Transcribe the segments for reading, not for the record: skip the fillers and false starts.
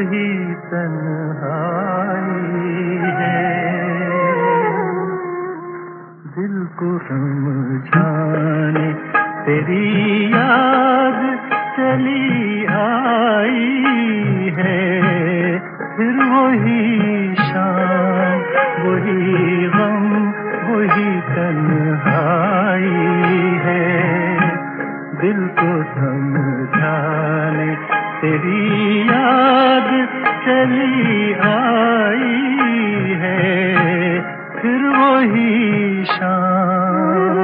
वही तन्हाई है। दिल को समझाने तेरी याद चली आई है। फिर वही शाम, वही गम, वही तन्हाई है। दिल को समझाने तेरी याद चली आई है। फिर वही शाम।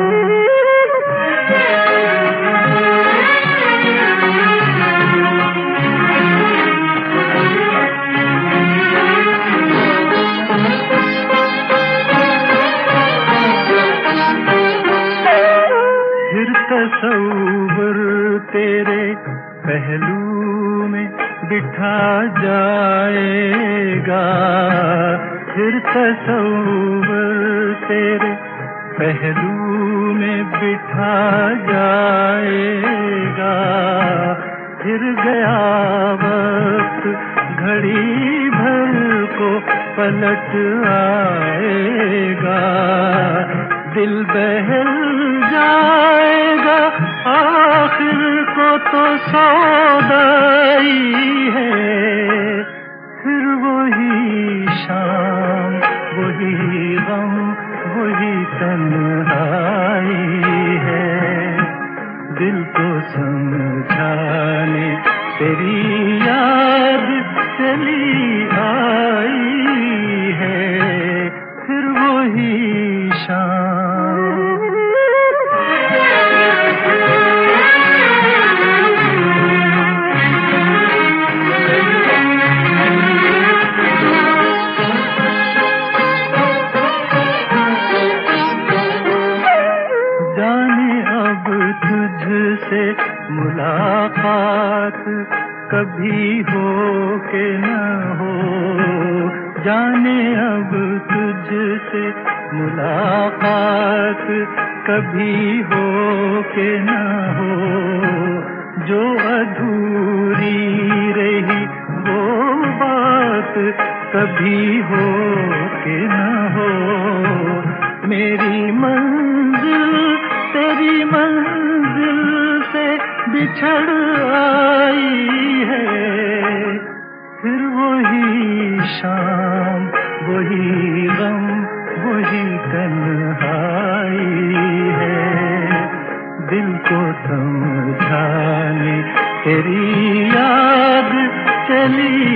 फिर तसव्वुर तेरे पहलू में बिठा जाएगा। फिर तसव्वुर तेरे पहलू में बिठा जाएगा। फिर गया वक्त घड़ी भर को पलट आएगा। दिल बहल जाएगा आखिर को तो सौदाई है। फिर वही शाम, वही गम, वही तन्हाई है। दिल को समझाने तेरी याद चली आई है। फिर वही शाम। जाने अब तुझसे मुलाकात कभी हो के न हो। जाने अब तुझसे मुलाकात कभी हो के न हो। जो अधूरी रही वो बात कभी हो के न हो। मेरी मंजिल तेरी मंजिल से बिछड़ आई है। फिर वही शाम, वही गम, वही तन्हाई है। दिल को समझाने तेरी याद चली